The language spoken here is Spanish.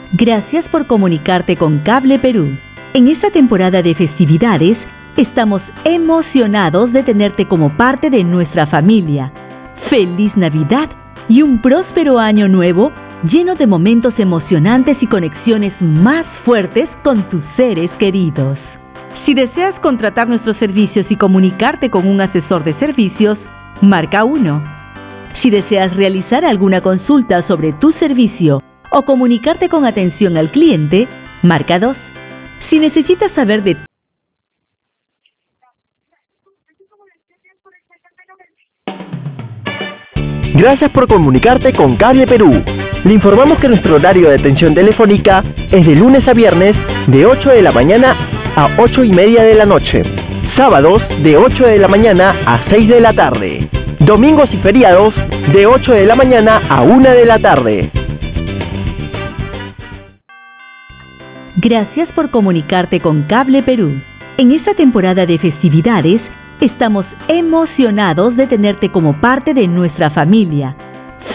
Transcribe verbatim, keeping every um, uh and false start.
Gracias por comunicarte con Cable Perú. En esta temporada de festividades, estamos emocionados de tenerte como parte de nuestra familia. ¡Feliz Navidad y un próspero año nuevo lleno de momentos emocionantes y conexiones más fuertes con tus seres queridos! Si deseas contratar nuestros servicios y comunicarte con un asesor de servicios, marca uno. Si deseas realizar alguna consulta sobre tu servicio o comunicarte con atención al cliente, marca dos. Si necesitas saber de... Gracias por comunicarte con Cable Perú. Le informamos que nuestro horario de atención telefónica es de lunes a viernes de ocho de la mañana a ocho y media de la noche. Sábados de ocho de la mañana a seis de la tarde. Domingos y feriados de ocho de la mañana a una de la tarde. Gracias por comunicarte con Cable Perú. En esta temporada de festividades, estamos emocionados de tenerte como parte de nuestra familia.